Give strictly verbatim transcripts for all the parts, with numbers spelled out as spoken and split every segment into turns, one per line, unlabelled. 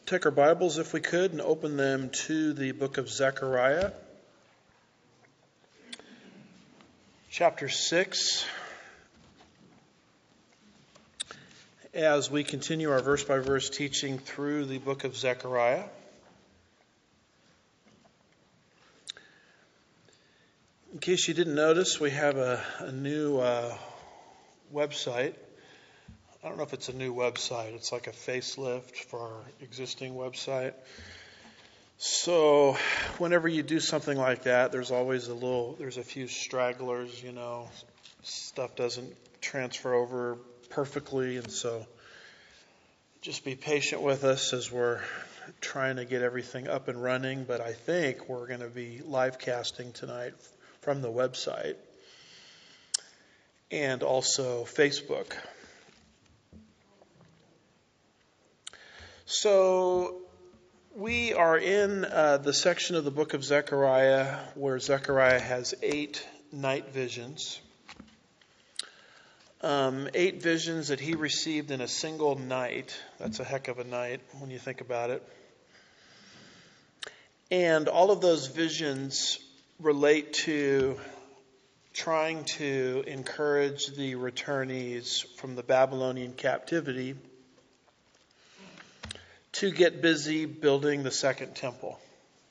Take our Bibles, if we could, and open them to the book of Zechariah, chapter six. As we continue our verse-by-verse teaching through the book of Zechariah. In case you didn't notice, we have a, a new uh, website. I don't know if it's a new website. It's like a facelift for our existing website. So whenever you do something like that, there's always a little, there's a few stragglers, you know. Stuff doesn't transfer over perfectly, and so just be patient with us as we're trying to get everything up and running. But I think we're going to be live casting tonight from the website and also Facebook. So we are in uh, the section of the book of Zechariah where Zechariah has eight night visions. Um, eight visions that he received in a single night. That's a heck of a night when you think about it. And all of those visions relate to trying to encourage the returnees from the Babylonian captivity to get busy building the second temple.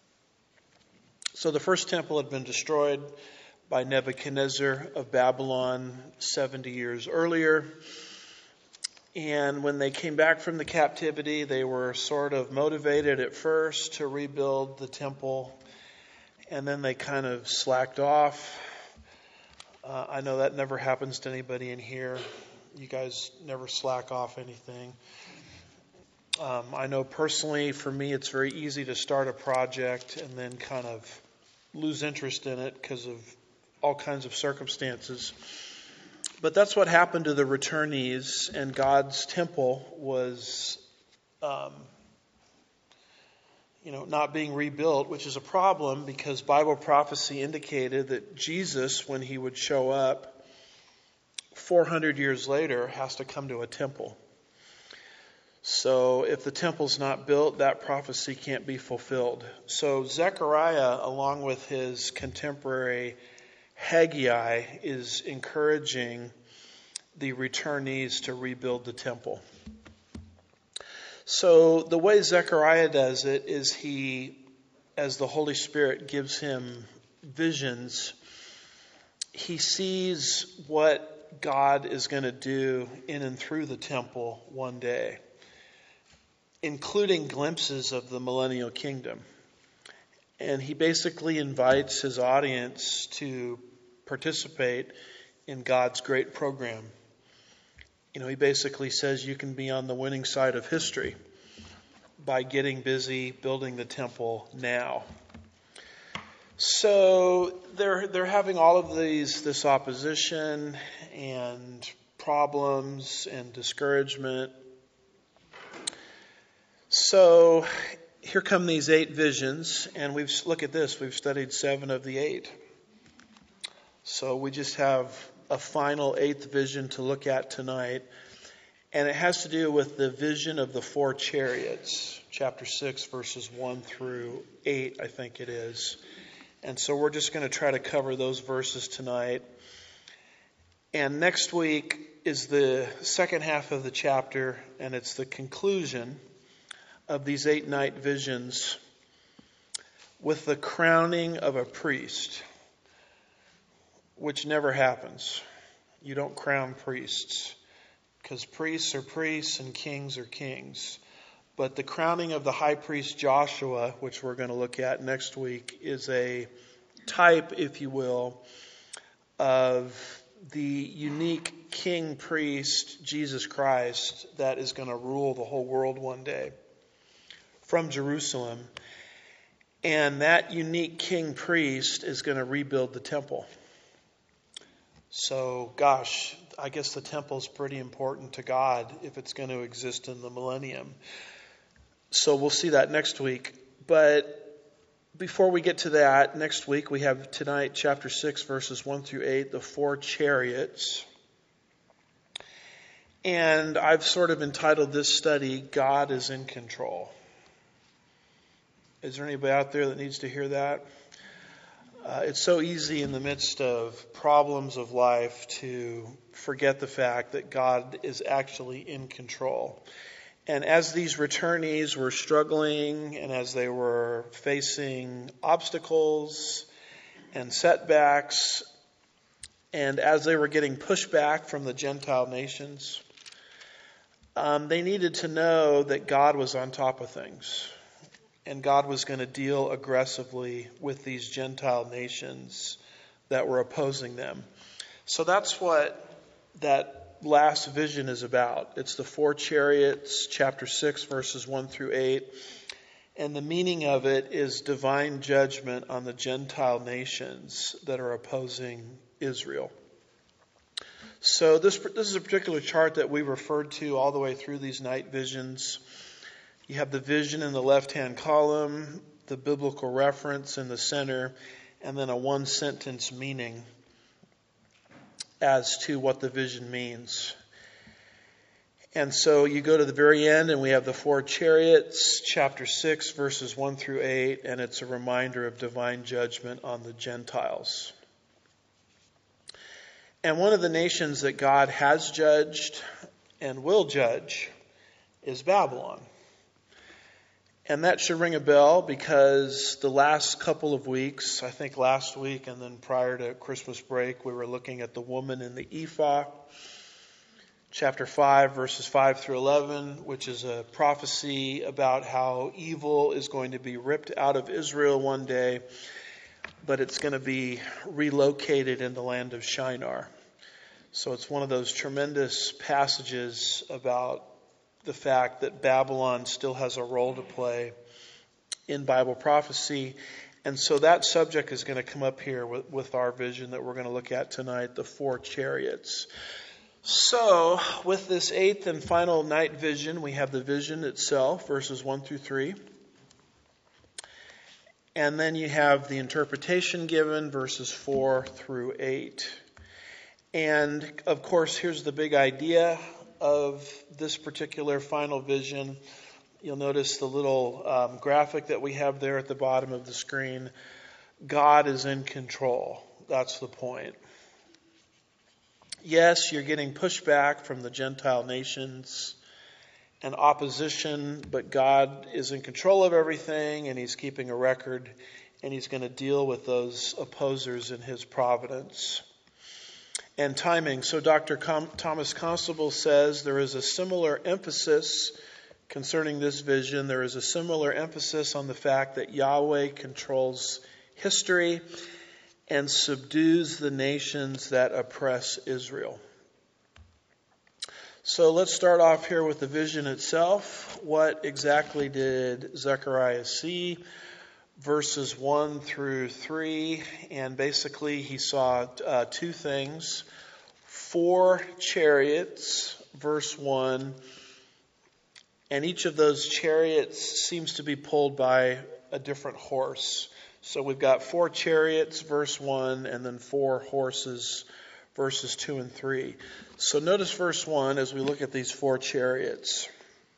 So the first temple had been destroyed by Nebuchadnezzar of Babylon seventy years earlier. And when they came back from the captivity, they were sort of motivated at first to rebuild the temple. And then they kind of slacked off. Uh, I know that never happens to anybody in here. You guys never slack off anything. Um, I know personally, for me, it's very easy to start a project and then kind of lose interest in it because of all kinds of circumstances. But that's what happened to the returnees, and God's temple was, um, you know, not being rebuilt, which is a problem because Bible prophecy indicated that Jesus, when he would show up four hundred years later, has to come to a temple. So if the temple's not built, that prophecy can't be fulfilled. So Zechariah, along with his contemporary Haggai, is encouraging the returnees to rebuild the temple. So the way Zechariah does it is he, as the Holy Spirit gives him visions, he sees what God is going to do in and through the temple one day, including glimpses of the millennial kingdom. And he basically invites his audience to participate in God's great program. You know, he basically says you can be on the winning side of history by getting busy building the temple now. So they're they're having all of these this opposition and problems and discouragement. So here come these eight visions, and we've look at this. We've studied seven of the eight. So we just have a final eighth vision to look at tonight, and it has to do with the vision of the four chariots, chapter six, verses one through eight, I think it is. And so we're just going to try to cover those verses tonight. And next week is the second half of the chapter, and it's the conclusion of these eight night visions with the crowning of a priest, which never happens. You don't crown priests because priests are priests and kings are kings. But the crowning of the high priest Joshua, which we're going to look at next week, is a type, if you will, of the unique king priest Jesus Christ that is going to rule the whole world one day from Jerusalem. And that unique king priest is going to rebuild the temple. So, gosh, I guess the temple's pretty important to God if it's going to exist in the millennium. So we'll see that next week. But before we get to that, next week we have tonight chapter six, verses one through eight, the four chariots. And I've sort of entitled this study, God is in Control. Is there anybody out there that needs to hear that? Uh, it's so easy in the midst of problems of life to forget the fact that God is actually in control. And as these returnees were struggling and as they were facing obstacles and setbacks, and as they were getting pushed back from the Gentile nations, um, they needed to know that God was on top of things. And God was going to deal aggressively with these Gentile nations that were opposing them. So that's what that last vision is about. It's the four chariots, chapter six, verses one through eight. And the meaning of it is divine judgment on the Gentile nations that are opposing Israel. So this, this is a particular chart that we referred to all the way through these night visions. You have the vision in the left-hand column, the biblical reference in the center, and then a one-sentence meaning as to what the vision means. And so you go to the very end, and we have the four chariots, chapter six, verses one through eight, and it's a reminder of divine judgment on the Gentiles. And one of the nations that God has judged and will judge is Babylon. And that should ring a bell because the last couple of weeks, I think last week and then prior to Christmas break, we were looking at the woman in the ephah, chapter five, verses five through eleven, which is a prophecy about how evil is going to be ripped out of Israel one day, but it's going to be relocated in the land of Shinar. So it's one of those tremendous passages about the fact that Babylon still has a role to play in Bible prophecy. And so that subject is going to come up here with, with our vision that we're going to look at tonight, the four chariots. So with this eighth and final night vision, we have the vision itself, verses one through three. And then you have the interpretation given, verses four through eight. And of course, here's the big idea of this particular final vision. You'll notice the little um, graphic that we have there at the bottom of the screen. God is in control. That's the point. Yes, you're getting pushback from the Gentile nations and opposition, but God is in control of everything, and He's keeping a record, and He's going to deal with those opposers in His providence. And timing. So Doctor Com- Thomas Constable says there is a similar emphasis concerning this vision. There is a similar emphasis on the fact that Yahweh controls history and subdues the nations that oppress Israel. So let's start off here with the vision itself. What exactly did Zechariah see? Verses one through three, and basically he saw uh, two things. Four chariots, verse one, and each of those chariots seems to be pulled by a different horse. So we've got four chariots, verse one, and then four horses, verses two and three. So notice verse one as we look at these four chariots.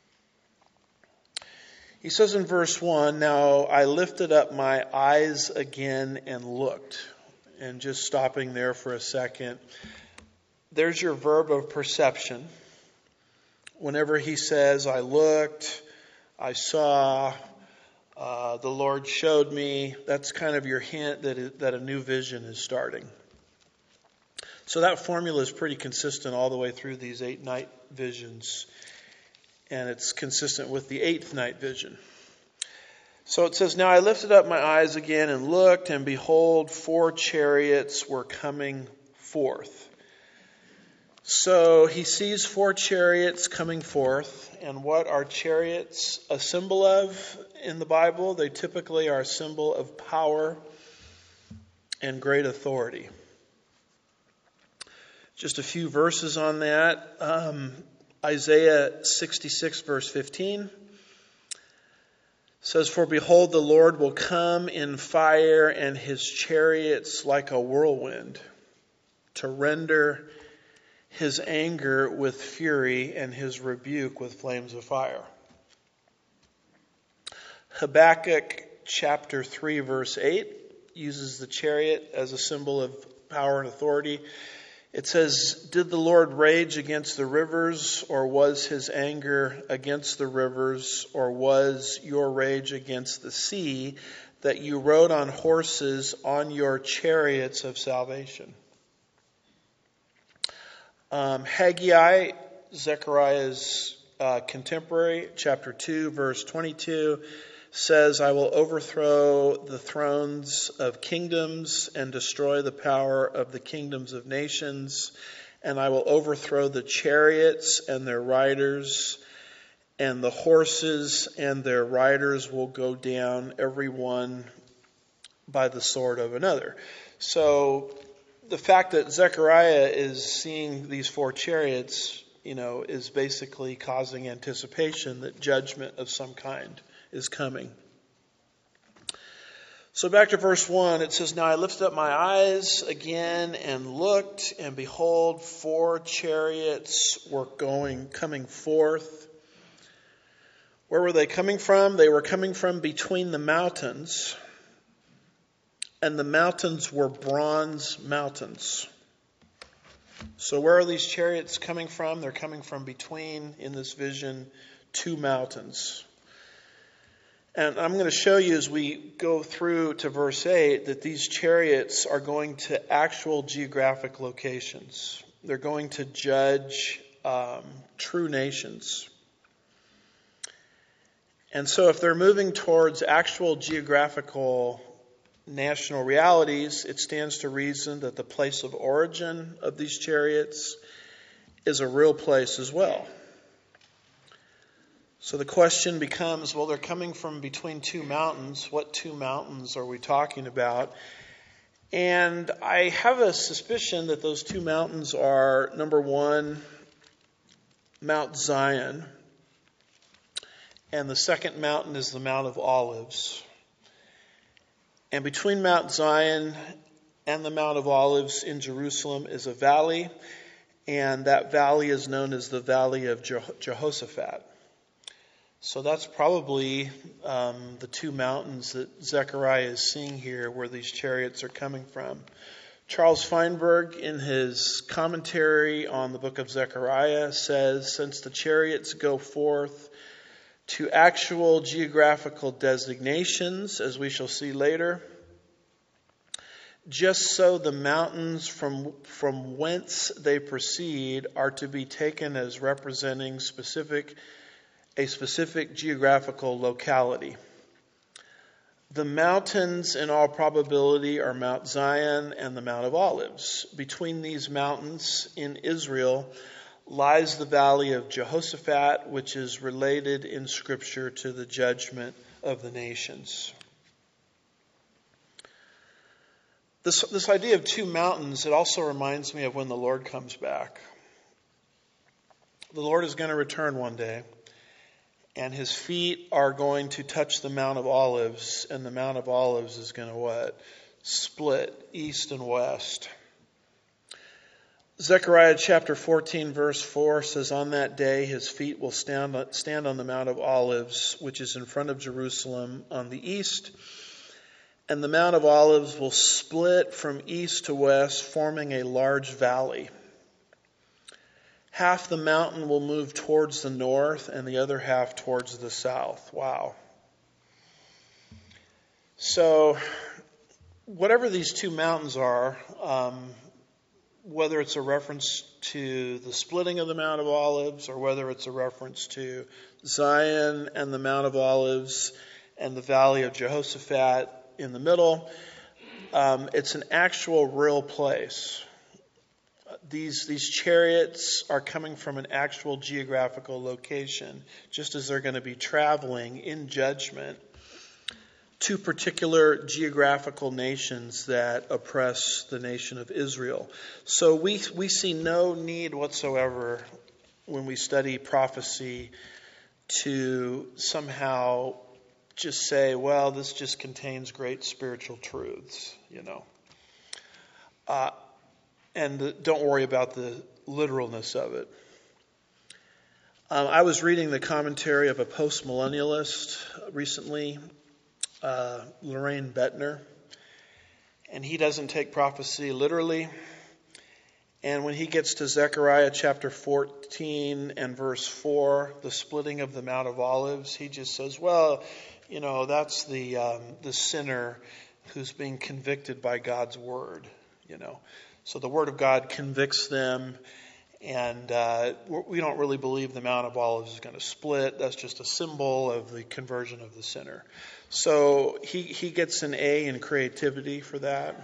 He says in verse one, "Now I lifted up my eyes again and looked." And just stopping there for a second, there's your verb of perception. Whenever he says, "I looked, I saw, uh, the Lord showed me," that's kind of your hint that it, that a new vision is starting. So that formula is pretty consistent all the way through these eight night visions. And it's consistent with the eighth night vision. So it says, "Now I lifted up my eyes again and looked, and behold, four chariots were coming forth." So he sees four chariots coming forth. And what are chariots a symbol of in the Bible? They typically are a symbol of power and great authority. Just a few verses on that. Um, Isaiah sixty-six, verse fifteen says, "For behold, the Lord will come in fire, and His chariots like a whirlwind, to render His anger with fury and His rebuke with flames of fire." Habakkuk chapter three, verse eight, uses the chariot as a symbol of power and authority. It says, "Did the Lord rage against the rivers, or was his anger against the rivers, or was your rage against the sea, that you rode on horses on your chariots of salvation?" Um, Haggai, Zechariah's uh, contemporary, chapter two, verse twenty-two, says, "I will overthrow the thrones of kingdoms and destroy the power of the kingdoms of nations, and I will overthrow the chariots and their riders, and the horses and their riders will go down, every one by the sword of another." So the fact that Zechariah is seeing these four chariots, you know, is basically causing anticipation that judgment of some kind is coming. So back to verse one, it says, "Now I lifted up my eyes again and looked, and behold, four chariots were going, coming forth." Where were they coming from? They were coming from between the mountains, and the mountains were bronze mountains. So where are these chariots coming from? They're coming from between, in this vision, two mountains. And I'm going to show you as we go through to verse eight that these chariots are going to actual geographic locations. They're going to judge um, true nations. And so if they're moving towards actual geographical national realities, it stands to reason that the place of origin of these chariots is a real place as well. So the question becomes, well, they're coming from between two mountains. What two mountains are we talking about? And I have a suspicion that those two mountains are, number one, Mount Zion, and the second mountain is the Mount of Olives. And between Mount Zion and the Mount of Olives in Jerusalem is a valley, and that valley is known as the Valley of Jehoshaphat. So that's probably um, the two mountains that Zechariah is seeing here where these chariots are coming from. Charles Feinberg, in his commentary on the book of Zechariah, says, "Since the chariots go forth to actual geographical designations, as we shall see later, just so the mountains from, from whence they proceed are to be taken as representing specific a specific geographical locality. The mountains, in all probability, are Mount Zion and the Mount of Olives. Between these mountains in Israel lies the Valley of Jehoshaphat, which is related in Scripture to the judgment of the nations." This, this idea of two mountains, it also reminds me of when the Lord comes back. The Lord is going to return one day, and his feet are going to touch the Mount of Olives, and the Mount of Olives is going to what? Split east and west. Zechariah chapter fourteen verse four says, "On that day his feet will stand, stand on the Mount of Olives, which is in front of Jerusalem on the east, and the Mount of Olives will split from east to west, forming a large valley. Half the mountain will move towards the north and the other half towards the south." Wow. So, whatever these two mountains are, um, whether it's a reference to the splitting of the Mount of Olives or whether it's a reference to Zion and the Mount of Olives and the Valley of Jehoshaphat in the middle, um, it's an actual real place. These these chariots are coming from an actual geographical location, just as they're going to be traveling in judgment to particular geographical nations that oppress the nation of Israel. So we we see no need whatsoever when we study prophecy to somehow just say, well, this just contains great spiritual truths, you know. Uh, and don't worry about the literalness of it. Um, I was reading the commentary of a postmillennialist recently, uh, Lorraine Bettner, and he doesn't take prophecy literally. And when he gets to Zechariah chapter fourteen and verse four, the splitting of the Mount of Olives, he just says, well, you know, that's the um, the sinner who's being convicted by God's word, you know. So the word of God convicts them, and uh, we don't really believe the Mount of Olives is going to split. That's just a symbol of the conversion of the sinner. So he, he gets an A in creativity for that.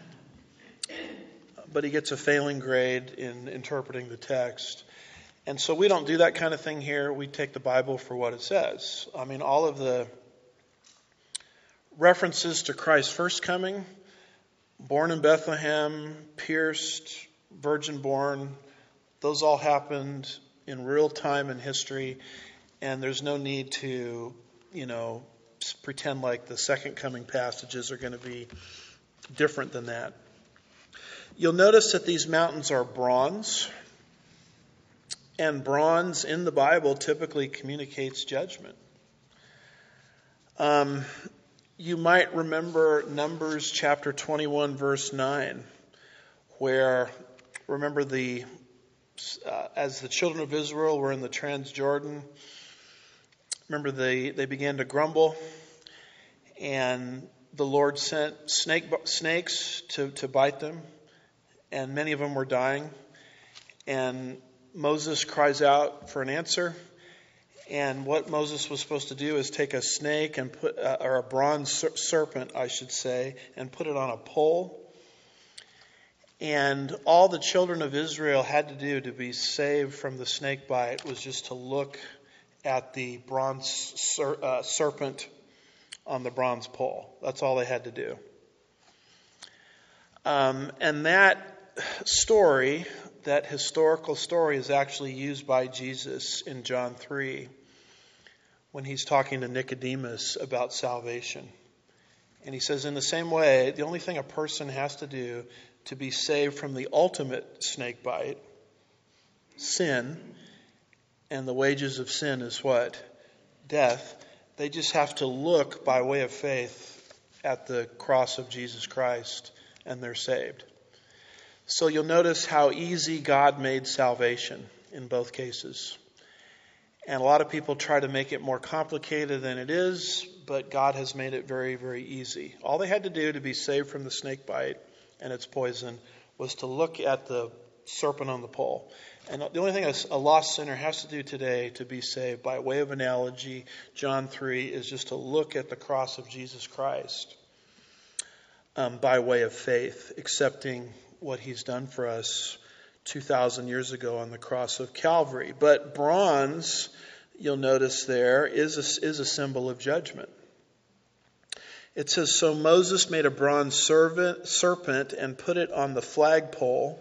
But he gets a failing grade in interpreting the text. And so we don't do that kind of thing here. We take the Bible for what it says. I mean, all of the references to Christ's first coming, born in Bethlehem, pierced, virgin born, those all happened in real time in history. And there's no need to, you know, pretend like the second coming passages are going to be different than that. You'll notice that these mountains are bronze, and bronze in the Bible typically communicates judgment. Um, you might remember Numbers chapter twenty-one, verse nine, where, remember the uh, as the children of Israel were in the Transjordan, remember they, they began to grumble, and the Lord sent snake snakes to, to bite them. And many of them were dying. And Moses cries out for an answer. And what Moses was supposed to do is take a snake and put, uh, or a bronze serpent, I should say, and put it on a pole. And all the children of Israel had to do to be saved from the snake bite was just to look at the bronze ser- uh, serpent on the bronze pole. That's all they had to do. Um, and that story, that historical story, is actually used by Jesus in John three when he's talking to Nicodemus about salvation. And he says, in the same way, the only thing a person has to do to be saved from the ultimate snake bite, sin, and the wages of sin is what? Death. They just have to look by way of faith at the cross of Jesus Christ, and they're saved. So you'll notice how easy God made salvation in both cases. And a lot of people try to make it more complicated than it is, but God has made it very, very easy. All they had to do to be saved from the snake bite and its poison was to look at the serpent on the pole. And the only thing a lost sinner has to do today to be saved, by way of analogy, John three, is just to look at the cross of Jesus Christ um, by way of faith, accepting what he's done for us two thousand years ago on the cross of Calvary. But bronze, you'll notice there, is a, is a symbol of judgment. It says, so Moses made a bronze servant, serpent and put it on the flagpole.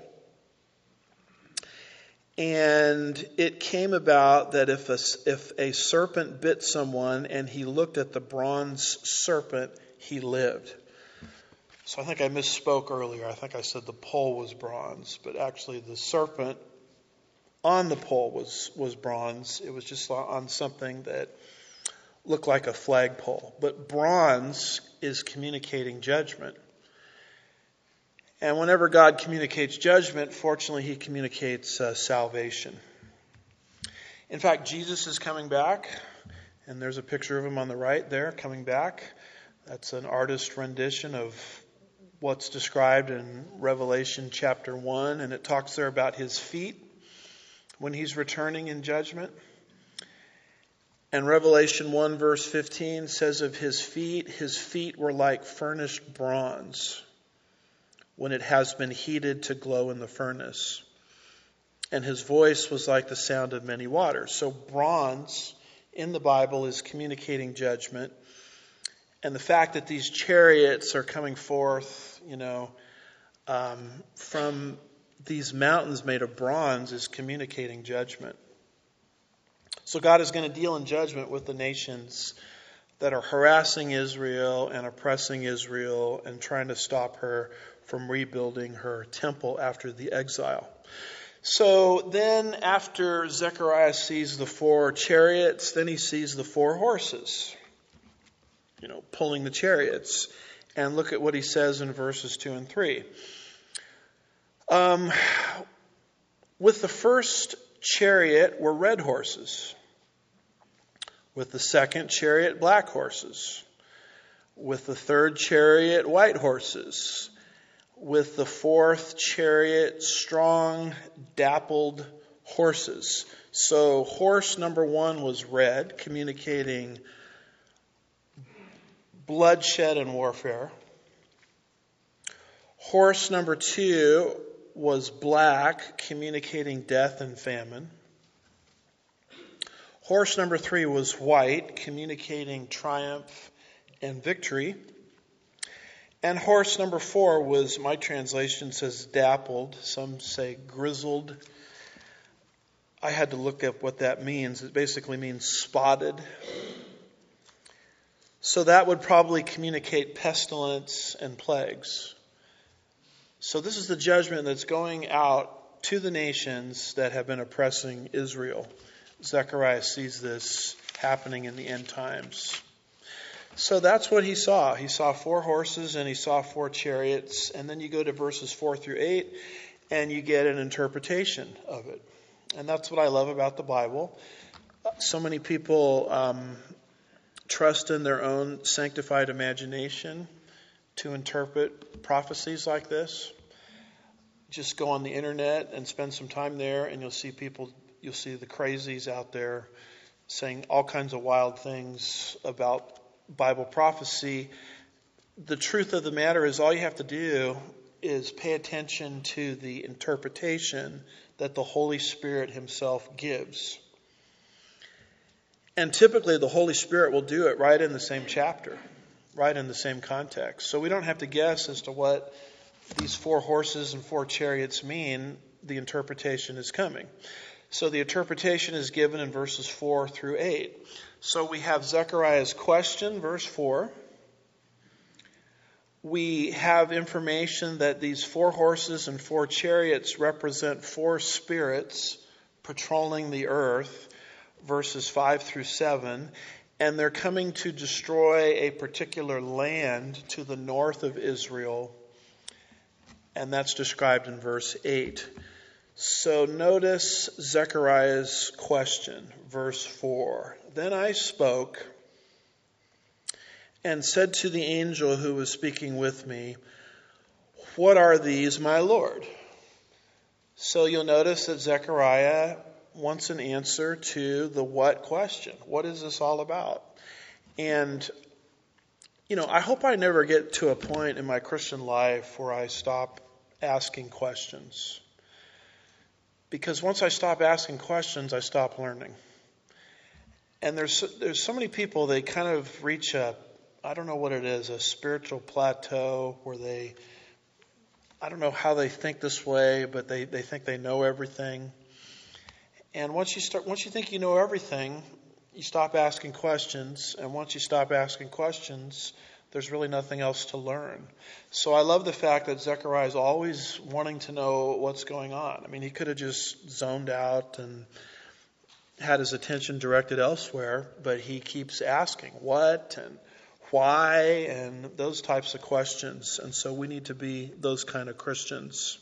And it came about that if a, if a serpent bit someone and he looked at the bronze serpent, he lived. So I think I misspoke earlier. I think I said the pole was bronze, but actually the serpent on the pole was, was bronze. It was just on something that looked like a flagpole. But bronze is communicating judgment. And whenever God communicates judgment, fortunately, he communicates uh, salvation. In fact, Jesus is coming back, and there's a picture of him on the right there, coming back. That's an artist rendition of what's described in Revelation chapter one, and it talks there about his feet when he's returning in judgment. And Revelation one verse fifteen says of his feet, his feet were like furnished bronze when it has been heated to glow in the furnace. And his voice was like the sound of many waters. So bronze in the Bible is communicating judgment. And the fact that these chariots are coming forth, you know, um, from these mountains made of bronze is communicating judgment. So God is going to deal in judgment with the nations that are harassing Israel and oppressing Israel and trying to stop her from rebuilding her temple after the exile. So then after Zechariah sees the four chariots, then he sees the four horses. you know, pulling the chariots. And look at what he says in verses two and three. Um, with the first chariot were red horses. With the second chariot, black horses. With the third chariot, white horses. With the fourth chariot, strong, dappled horses. So horse number one was red, communicating bloodshed and warfare. Horse number two was black, communicating death and famine. Horse number three was white, communicating triumph and victory. And horse number four was, my translation says dappled, some say grizzled. I had to look up what that means. It basically means spotted. So that would probably communicate pestilence and plagues. So this is the judgment that's going out to the nations that have been oppressing Israel. Zechariah sees this happening in the end times. So that's what he saw. He saw four horses and he saw four chariots. And then you go to verses four through eight and you get an interpretation of it. And that's what I love about the Bible. So many people um, trust in their own sanctified imagination to interpret prophecies like this. Just go on the internet and spend some time there and you'll see people, you'll see the crazies out there saying all kinds of wild things about Bible prophecy. The truth of the matter is all you have to do is pay attention to the interpretation that the Holy Spirit himself gives. And typically the Holy Spirit will do it right in the same chapter, right in the same context. So we don't have to guess as to what these four horses and four chariots mean. The interpretation is coming. So the interpretation is given in verses four through eight. So we have Zechariah's question, verse four. We have information that these four horses and four chariots represent four spirits patrolling the earth, verses five through seven. And they're coming to destroy a particular land to the north of Israel. And that's described in verse eight. So notice Zechariah's question, verse four. Then I spoke and said to the angel who was speaking with me, "What are these, my Lord?" So you'll notice that Zechariah wants an answer to the what question. What is this all about? And, you know, I hope I never get to a point in my Christian life where I stop asking questions. Because once I stop asking questions, I stop learning. And there's there's so many people, they kind of reach a, I don't know what it is, a spiritual plateau where they, I don't know how they think this way, but they, they think they know everything. And once you start, once you think you know everything, you stop asking questions. And once you stop asking questions, there's really nothing else to learn. So I love the fact that Zechariah is always wanting to know what's going on. I mean, he could have just zoned out and had his attention directed elsewhere, but he keeps asking what and why and those types of questions. And so we need to be those kind of Christians.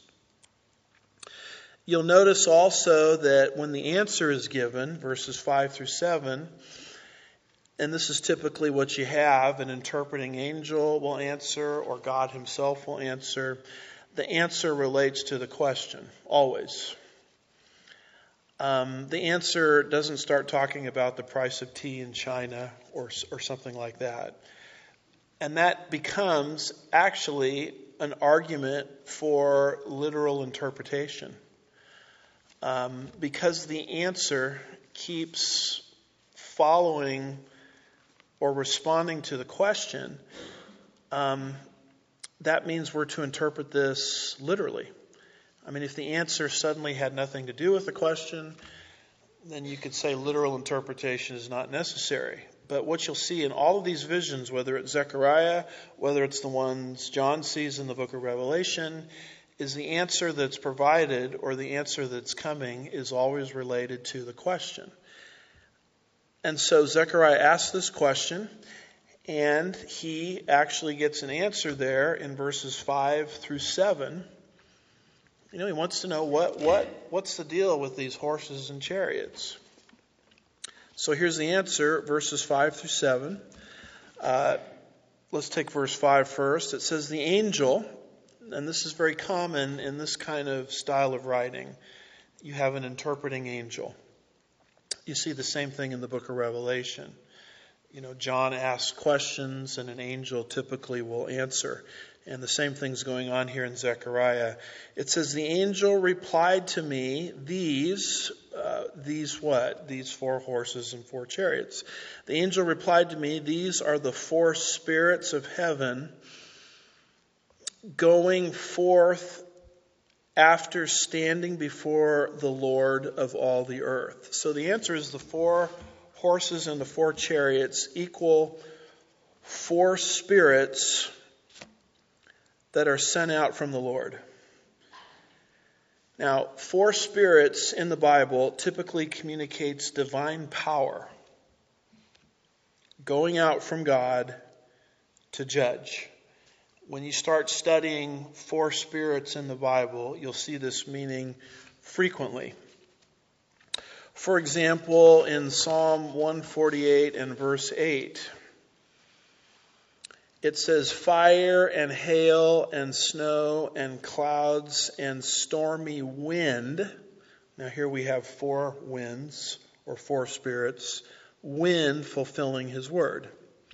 You'll notice also that when the answer is given, verses five through seven, and this is typically what you have, an interpreting angel will answer or God himself will answer. The answer relates to the question, always. Um, the answer doesn't start talking about the price of tea in China or, or something like that. And that becomes actually an argument for literal interpretation. Um, because the answer keeps following or responding to the question, um, that means we're to interpret this literally. I mean, if the answer suddenly had nothing to do with the question, then you could say literal interpretation is not necessary. But what you'll see in all of these visions, whether it's Zechariah, whether it's the ones John sees in the book of Revelation, is the answer that's provided or the answer that's coming is always related to the question. And so Zechariah asks this question, And he actually gets an answer there in verses five through seven. You know, he wants to know what, what, what's the deal with these horses and chariots. So here's the answer, verses five through seven. Uh, let's take verse five first. It says, the angel, and this is very common in this kind of style of writing, you have an interpreting angel. You see the same thing in the book of Revelation. You know, John asks questions and an angel typically will answer. And the same thing's going on here in Zechariah. It says, the angel replied to me, these, uh, these what? These four horses and four chariots. The angel replied to me, these are the four spirits of heaven going forth after standing before the Lord of all the earth. So the answer is the four horses and the four chariots equal four spirits that are sent out from the Lord. Now, four spirits in the Bible typically communicates divine power going out from God to judge. When you start studying four spirits in the Bible, you'll see this meaning frequently. For example, in Psalm one forty-eight and verse eight, it says, fire and hail and snow and clouds and stormy wind. Now here we have four winds or four spirits. Wind fulfilling his word.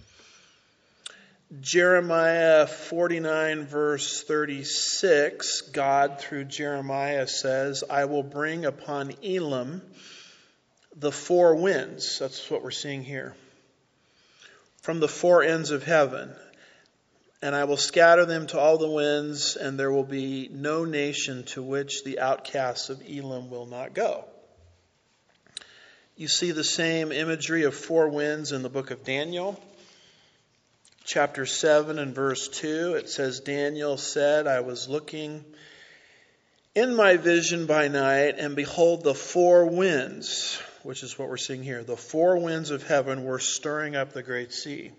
Jeremiah forty-nine verse thirty-six, God through Jeremiah says, I will bring upon Elam the four winds. That's what we're seeing here. From the four ends of heaven. And I will scatter them to all the winds, and there will be no nation to which the outcasts of Elam will not go. You see the same imagery of four winds in the book of Daniel. Chapter seven and verse two, it says, Daniel said, I was looking in my vision by night, and behold, the four winds, which is what we're seeing here, the four winds of heaven were stirring up the great sea.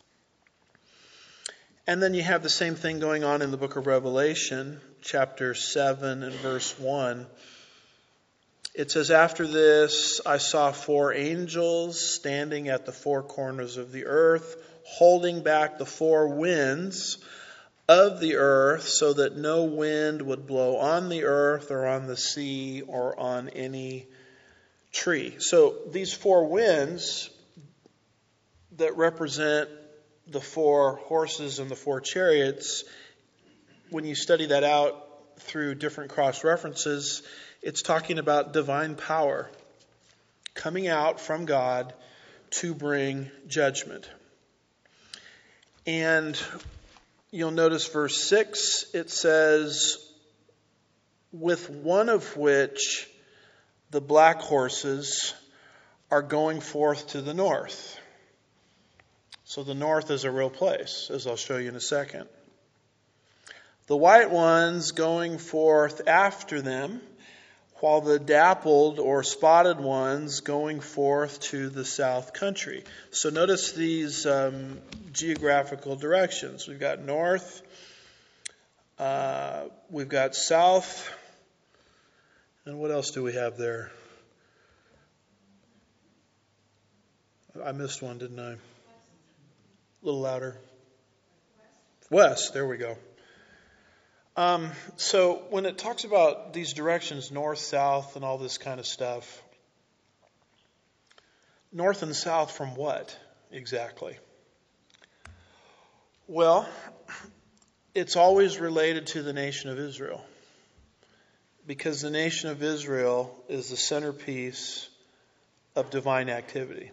And then you have the same thing going on in the book of Revelation, chapter seven and verse one. It says, after this, I saw four angels standing at the four corners of the earth, holding back the four winds of the earth so that no wind would blow on the earth or on the sea or on any tree. So these four winds that represent the four horses and the four chariots, when you study that out through different cross references, it's talking about divine power coming out from God to bring judgment. And you'll notice verse six, it says, with one of which the black horses are going forth to the north. So the north is a real place, as I'll show you in a second. The white ones going forth after them, while the dappled or spotted ones going forth to the south country. So notice these um, geographical directions. We've got north, uh, we've got south, and what else do we have there? I missed one, didn't I? A little louder. West, there we go. Um, so when it talks about these directions, north, south, and all this kind of stuff, north and south from what exactly? Well, it's always related to the nation of Israel, because the nation of Israel is the centerpiece of divine activity.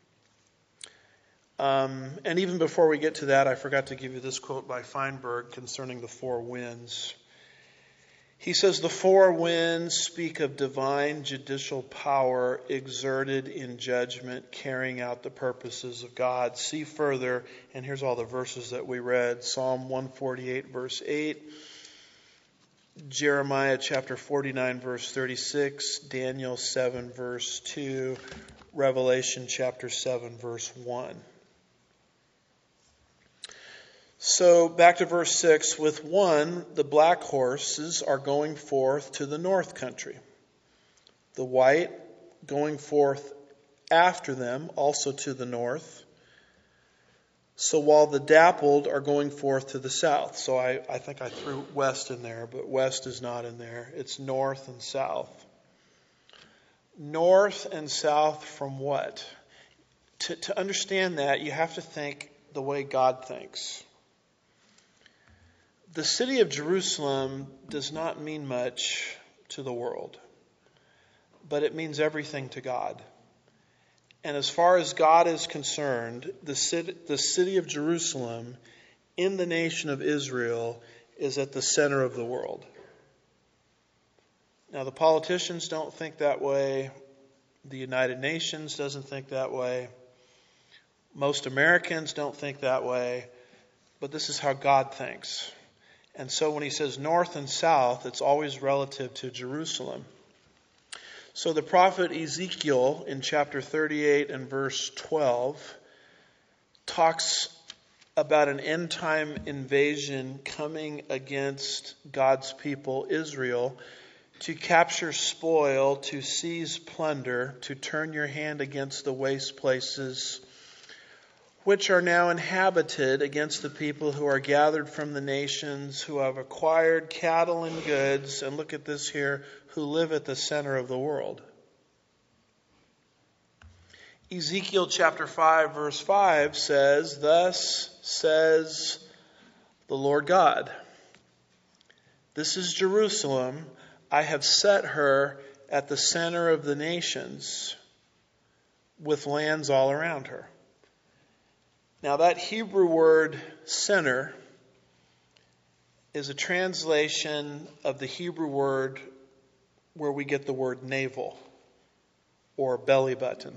Um, and even before we get to that, I forgot to give you this quote by Feinberg concerning the four winds. He says, the four winds speak of divine judicial power exerted in judgment, carrying out the purposes of God. See further, and here's all the verses that we read. Psalm one forty-eight, verse eight. Jeremiah chapter forty-nine, verse thirty-six. Daniel seven, verse two. Revelation chapter seven, verse one. So back to verse six. With one, the black horses are going forth to the north country. The white going forth after them, also to the north. So while the dappled are going forth to the south. So I, I think I threw west in there, but west is not in there. It's north and south. North and south from what? To, to understand that, you have to think the way God thinks. The city of Jerusalem does not mean much to the world, but it means everything to God. And as far as God is concerned, the city, the city of Jerusalem in the nation of Israel is at the center of the world. Now, the politicians don't think that way. The United Nations doesn't think that way. Most Americans don't think that way. But this is how God thinks. And so when he says north and south, it's always relative to Jerusalem. So the prophet Ezekiel in chapter thirty-eight and verse twelve talks about an end time invasion coming against God's people, Israel, to capture spoil, to seize plunder, to turn your hand against the waste places, which are now inhabited, against the people who are gathered from the nations, who have acquired cattle and goods, and look at this here, who live at the center of the world. Ezekiel chapter five verse five says, "Thus says the Lord God, this is Jerusalem. I have set her at the center of the nations, with lands all around her." Now that Hebrew word center is a translation of the Hebrew word where we get the word navel or belly button.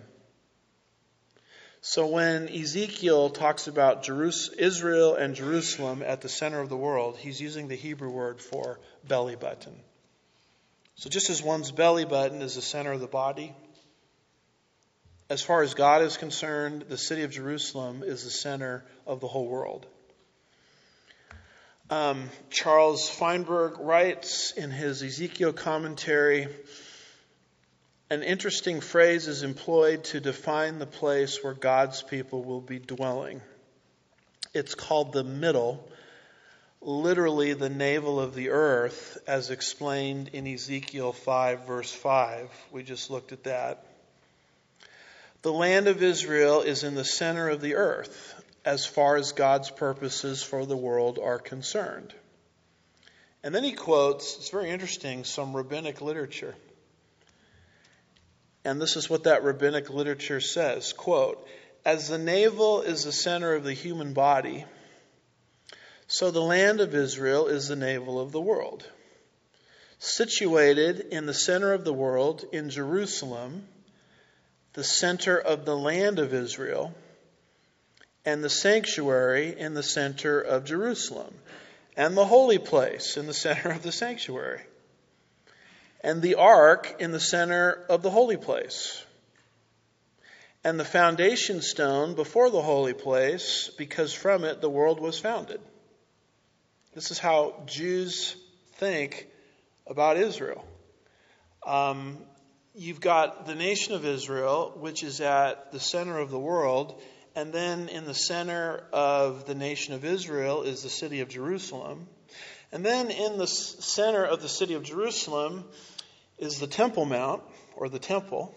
So when Ezekiel talks about Jerus- Israel and Jerusalem at the center of the world, he's using the Hebrew word for belly button. So just as one's belly button is the center of the body, as far as God is concerned, the city of Jerusalem is the center of the whole world. Um, Charles Feinberg writes in his Ezekiel commentary, an interesting phrase is employed to define the place where God's people will be dwelling. It's called the middle, literally the navel of the earth, as explained in Ezekiel five verse five. We just looked at that. The land of Israel is in the center of the earth as far as God's purposes for the world are concerned. And then he quotes, it's very interesting, some rabbinic literature. And this is what that rabbinic literature says, quote, "As the navel is the center of the human body, so the land of Israel is the navel of the world. Situated in the center of the world, in Jerusalem, the center of the land of Israel, and the sanctuary in the center of Jerusalem, and the holy place in the center of the sanctuary, and the ark in the center of the holy place, and the foundation stone before the holy place, because from it the world was founded." This is how Jews think about Israel. Um, you've got the nation of Israel, which is at the center of the world, and then in the center of the nation of Israel is the city of Jerusalem. And then in the center of the city of Jerusalem is the Temple Mount, or the temple.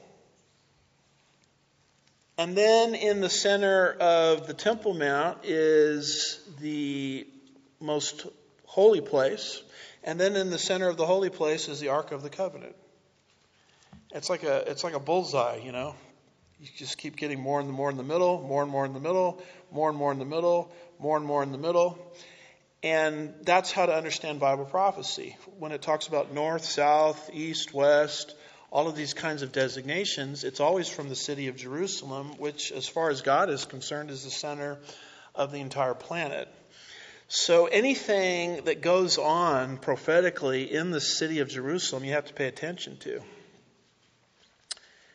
And then in the center of the Temple Mount is the most holy place. And then in the center of the holy place is the Ark of the Covenant. It's like a it's like a bullseye, you know. You just keep getting more and more in the middle, more and more in the middle, more and more in the middle, more and more in the middle. And that's how to understand Bible prophecy. When it talks about north, south, east, west, all of these kinds of designations, it's always from the city of Jerusalem, which, as far as God is concerned, is the center of the entire planet. So anything that goes on prophetically in the city of Jerusalem, you have to pay attention to.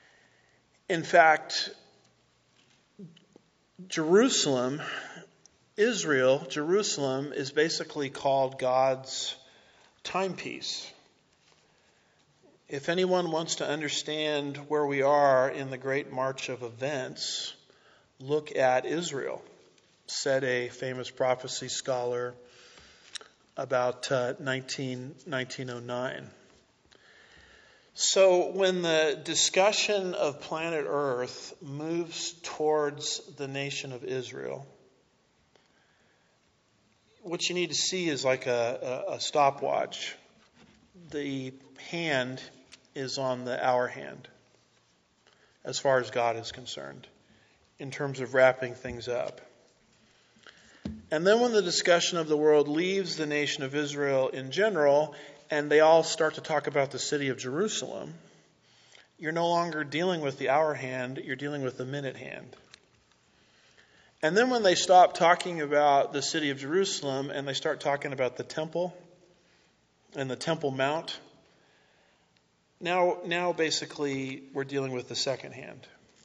In fact, Jerusalem Israel, Jerusalem, is basically called God's timepiece. If anyone wants to understand where we are in the great march of events, look at Israel, said a famous prophecy scholar about uh, nineteen, nineteen oh nine. So when the discussion of planet Earth moves towards the nation of Israel, what you need to see is like a, a, a stopwatch. The hand is on the hour hand, as far as God is concerned, in terms of wrapping things up. And then when the discussion of the world leaves the nation of Israel in general, and they all start to talk about the city of Jerusalem, you're no longer dealing with the hour hand, you're dealing with the minute hand. And then when they stop talking about the city of Jerusalem and they start talking about the temple and the Temple Mount, now, now basically we're dealing with the second hand.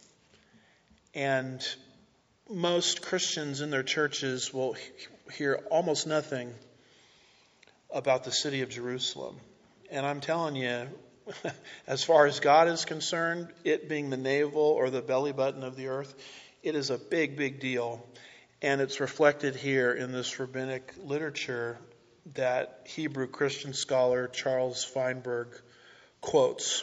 And most Christians in their churches will hear almost nothing about the city of Jerusalem. And I'm telling you, as far as God is concerned, it being the navel or the belly button of the earth, it is a big, big deal. And it's reflected here in this rabbinic literature that Hebrew Christian scholar Charles Feinberg quotes.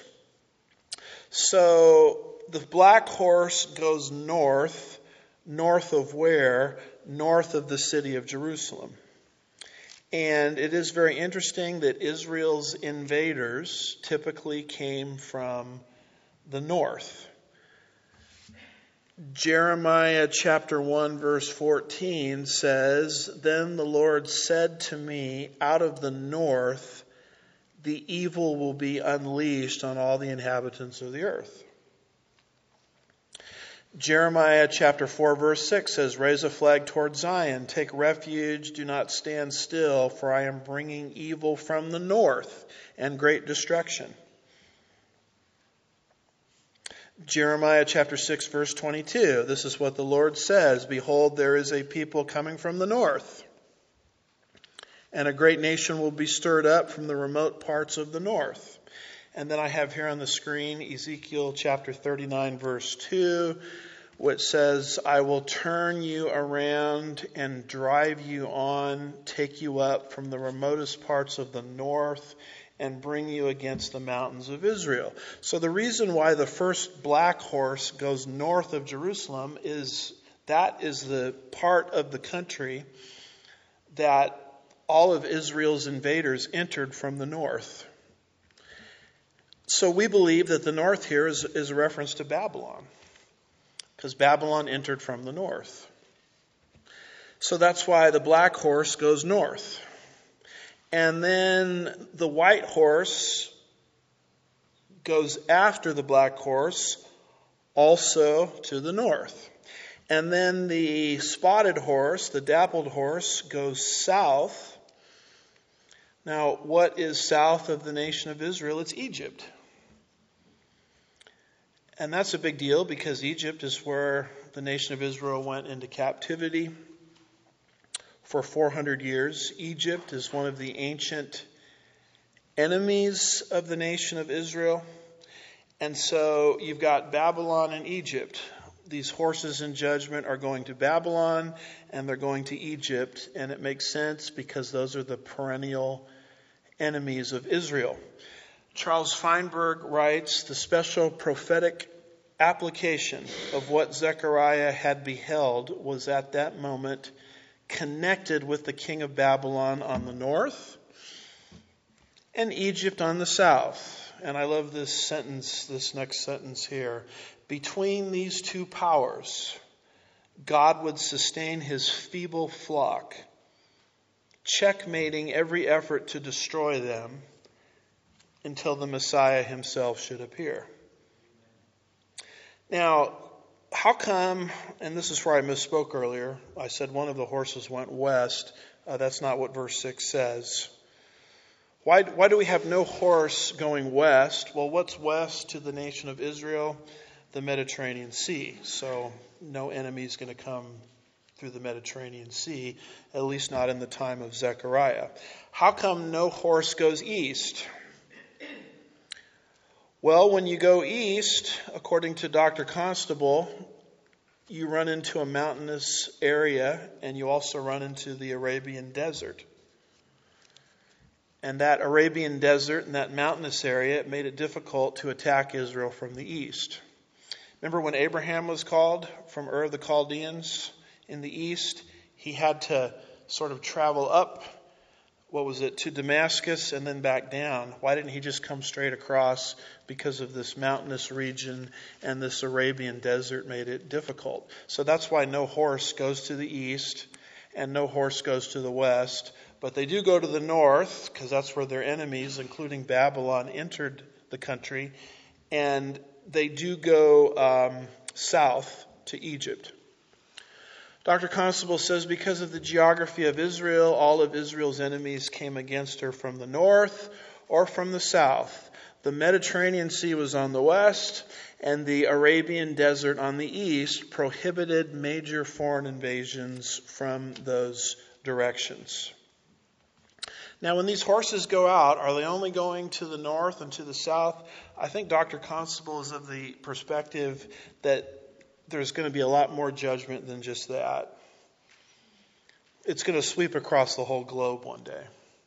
So the black horse goes north, north of where? North of the city of Jerusalem. And it is very interesting that Israel's invaders typically came from the north. Jeremiah chapter one verse fourteen says, "Then the Lord said to me, out of the north the evil will be unleashed on all the inhabitants of the earth." Jeremiah chapter four verse six says, "Raise a flag toward Zion, take refuge, do not stand still, for I am bringing evil from the north and great destruction." Jeremiah chapter six verse twenty-two, this is what the Lord says, "Behold, there is a people coming from the north, and a great nation will be stirred up from the remote parts of the north." And then I have here on the screen Ezekiel chapter thirty-nine verse two, which says, "I will turn you around and drive you on, take you up from the remotest parts of the north, and bring you against the mountains of Israel." So the reason why the first black horse goes north of Jerusalem is that is the part of the country that all of Israel's invaders entered from the north. So we believe that the north here is, is a reference to Babylon, because Babylon entered from the north. So that's why the black horse goes north. And then the white horse goes after the black horse, also to the north. And then the spotted horse, the dappled horse, goes south. Now, what is south of the nation of Israel? It's Egypt. And that's a big deal because Egypt is where the nation of Israel went into captivity for four hundred years. Egypt is one of the ancient enemies of the nation of Israel. And so you've got Babylon and Egypt. These horses in judgment are going to Babylon and they're going to Egypt. And it makes sense because those are the perennial enemies of Israel. Charles Feinberg writes, "The special prophetic application of what Zechariah had beheld was at that moment connected with the king of Babylon on the north and Egypt on the south." And I love this sentence, this next sentence here. "Between these two powers, God would sustain his feeble flock, checkmating every effort to destroy them until the Messiah himself should appear." Now, how come, and this is where I misspoke earlier, I said one of the horses went west. Uh, that's not what verse six says. Why, why do we have no horse going west? Well, what's west to the nation of Israel? The Mediterranean Sea. So no enemy is going to come through the Mediterranean Sea, at least not in the time of Zechariah. How come no horse goes east? Well, when you go east, according to Doctor Constable, you run into a mountainous area, and you also run into the Arabian desert. And that Arabian desert and that mountainous area, it made it difficult to attack Israel from the east. Remember when Abraham was called from Ur of the Chaldeans in the east? He had to sort of travel up, what was it, to Damascus and then back down. Why didn't he just come straight across? Because of this mountainous region and this Arabian desert made it difficult. So that's why no horse goes to the east and no horse goes to the west. But they do go to the north, because that's where their enemies, including Babylon, entered the country. And they do go um, south to Egypt. Doctor Constable says because of the geography of Israel, all of Israel's enemies came against her from the north or from the south. The Mediterranean Sea was on the west, and the Arabian desert on the east prohibited major foreign invasions from those directions. Now, when these horses go out, are they only going to the north and to the south? I think Doctor Constable is of the perspective that there's going to be a lot more judgment than just that. It's going to sweep across the whole globe one day.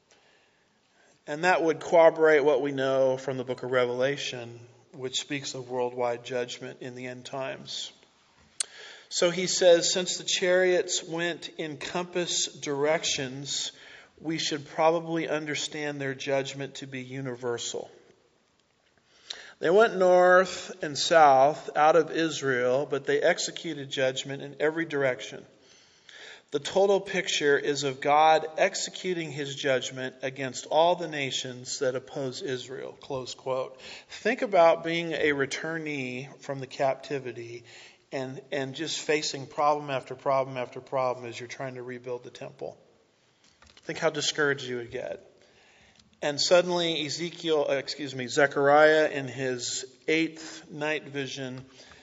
And that would corroborate what we know from the book of Revelation, which speaks of worldwide judgment in the end times. So he says, since the chariots went in compass directions, we should probably understand their judgment to be universal. They went north and south out of Israel, but they executed judgment in every direction. The total picture is of God executing his judgment against all the nations that oppose Israel, close quote. Think about being a returnee from the captivity and, and just facing problem after problem after problem as you're trying to rebuild the temple. Think how discouraged you would get. And suddenly Ezekiel, excuse me, Zechariah in his eighth night vision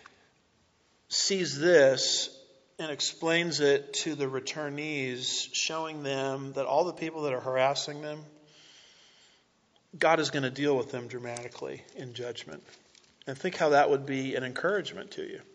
sees this and explains it to the returnees, showing them that all the people that are harassing them, God is going to deal with them dramatically in judgment. And think how that would be an encouragement to you.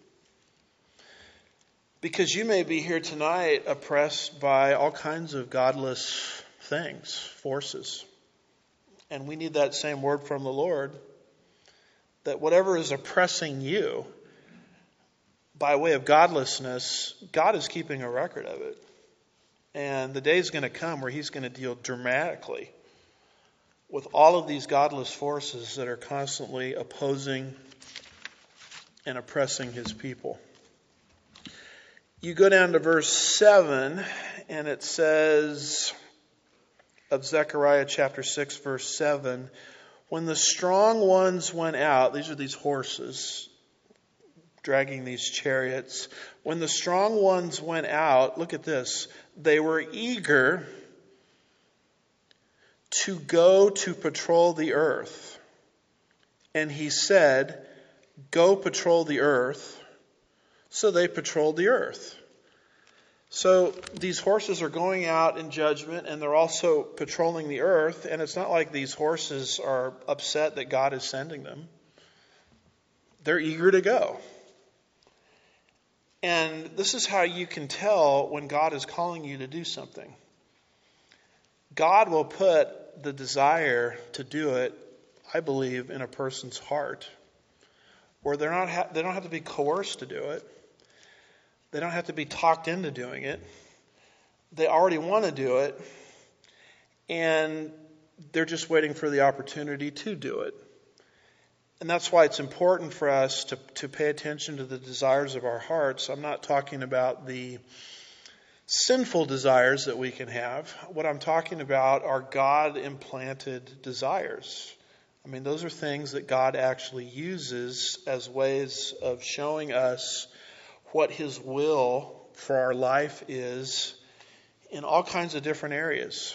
Because you may be here tonight oppressed by all kinds of godless things, forces. And we need that same word from the Lord, that whatever is oppressing you by way of godlessness, God is keeping a record of it. And the day is going to come where he's going to deal dramatically with all of these godless forces that are constantly opposing and oppressing his people. You go down to verse seven, and it says of Zechariah chapter six, verse seven, when the strong ones went out, these are these horses dragging these chariots. When the strong ones went out, look at this, they were eager to go to patrol the earth. And he said, go patrol the earth. So they patrolled the earth. So these horses are going out in judgment, and they're also patrolling the earth. And it's not like these horses are upset that God is sending them. They're eager to go. And this is how you can tell when God is calling you to do something. God will put the desire to do it, I believe, in a person's heart, where they're not ha- they don't have to be coerced to do it. They don't have to be talked into doing it. They already want to do it, and they're just waiting for the opportunity to do it. And that's why it's important for us to, to pay attention to the desires of our hearts. I'm not talking about the sinful desires that we can have. What I'm talking about are God-implanted desires. I mean, those are things that God actually uses as ways of showing us what his will for our life is in all kinds of different areas.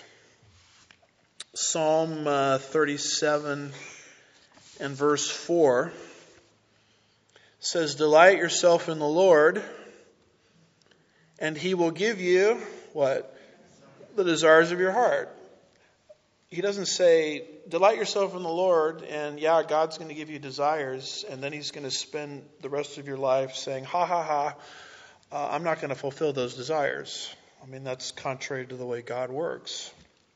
Psalm uh, thirty-seven and verse four says, delight yourself in the Lord, And he will give you, what? The desires of your heart. He doesn't say, delight yourself in the Lord, and yeah, God's going to give you desires, and then he's going to spend the rest of your life saying, ha ha ha, uh, I'm not going to fulfill those desires. I mean, that's contrary to the way God works.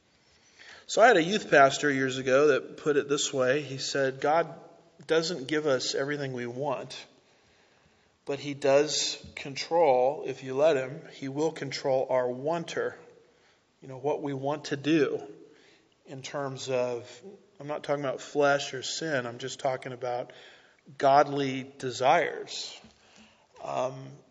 So I had a youth pastor years ago that put it this way. He said, God doesn't give us everything we want, but he does control, if you let him, he will control our wanter. You know, what we want to do in terms of, I'm not talking about flesh or sin, I'm just talking about godly desires. Um,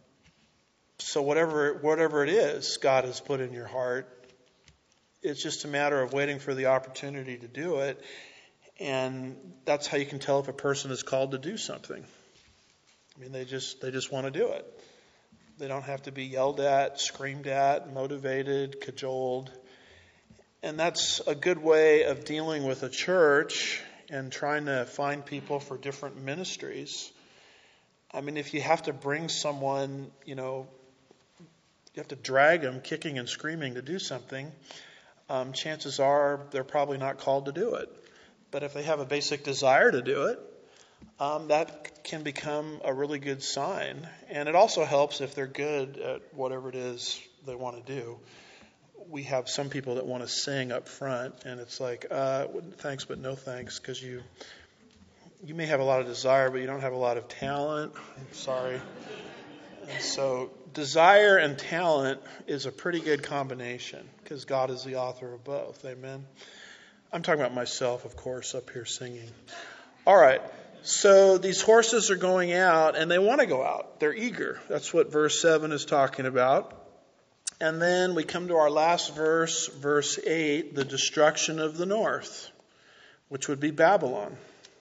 so whatever whatever it is God has put in your heart, it's just a matter of waiting for the opportunity to do it. And that's how you can tell if a person is called to do something. I mean, they just they just want to do it. They don't have to be yelled at, screamed at, motivated, cajoled. And that's a good way of dealing with a church and trying to find people for different ministries. I mean, if you have to bring someone, you know, you have to drag them kicking and screaming to do something, um, chances are they're probably not called to do it. But if they have a basic desire to do it, um, that can become a really good sign. And it also helps if they're good at whatever it is they want to do. We have some people that want to sing up front, and it's like, uh, thanks, but no thanks, because you you may have a lot of desire, but you don't have a lot of talent. I'm sorry. And so desire and talent is a pretty good combination, because God is the author of both. Amen. I'm talking about myself, of course, up here singing. All right. So these horses are going out, and they want to go out. They're eager. That's what verse seven is talking about. And then we come to our last verse, verse eight, the destruction of the north, which would be Babylon.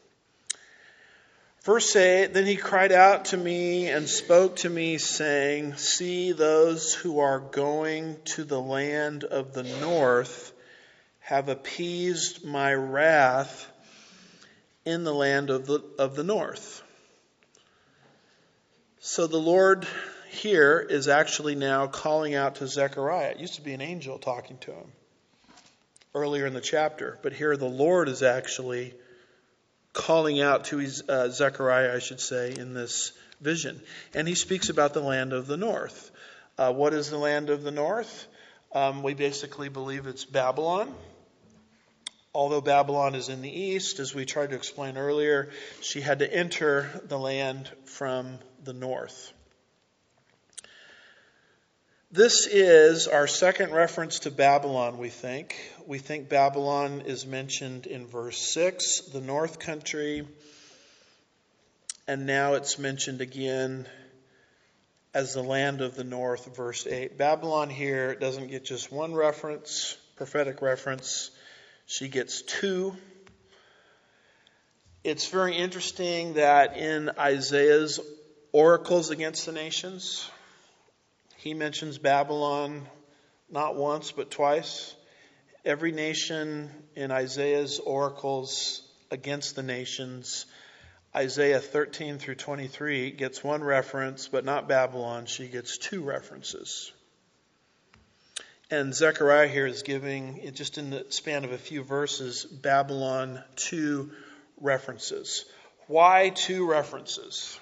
Verse eight, then he cried out to me and spoke to me, saying, see, those who are going to the land of the north have appeased my wrath in the land of the of the north. So the Lord here is actually now calling out to Zechariah. It used to be an angel talking to him earlier in the chapter, but here the Lord is actually calling out to his, uh, Zechariah, I should say, in this vision. And he speaks about the land of the north. Uh, what is the land of the north? Um, we basically believe it's Babylon. Although Babylon is in the east, as we tried to explain earlier, she had to enter the land from the north. This is our second reference to Babylon, we think. We think Babylon is mentioned in verse six, the north country, and now it's mentioned again as the land of the north, verse eight. Babylon here doesn't get just one reference, prophetic reference. She gets two. It's very interesting that in Isaiah's oracles against the nations, he mentions Babylon not once but twice. Every nation in Isaiah's oracles against the nations, Isaiah thirteen through twenty-three gets one reference, but not Babylon. She gets two references. And Zechariah here is giving, just in the span of a few verses, Babylon two references. Why two references?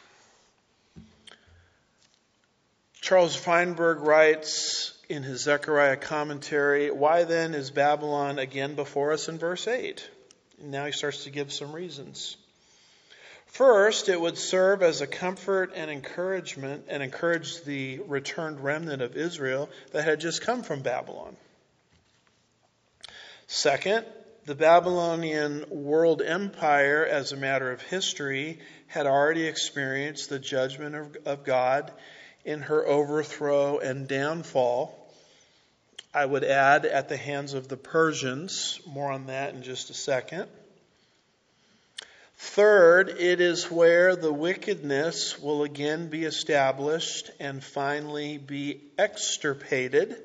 Charles Feinberg writes in his Zechariah commentary, why then is Babylon again before us in verse eight? And now he starts to give some reasons. First, it would serve as a comfort and encouragement and encourage the returned remnant of Israel that had just come from Babylon. Second, the Babylonian world empire, as a matter of history, had already experienced the judgment of, of God in her overthrow and downfall. I would add, at the hands of the Persians. More on that in just a second. Third, it is where the wickedness will again be established and finally be extirpated.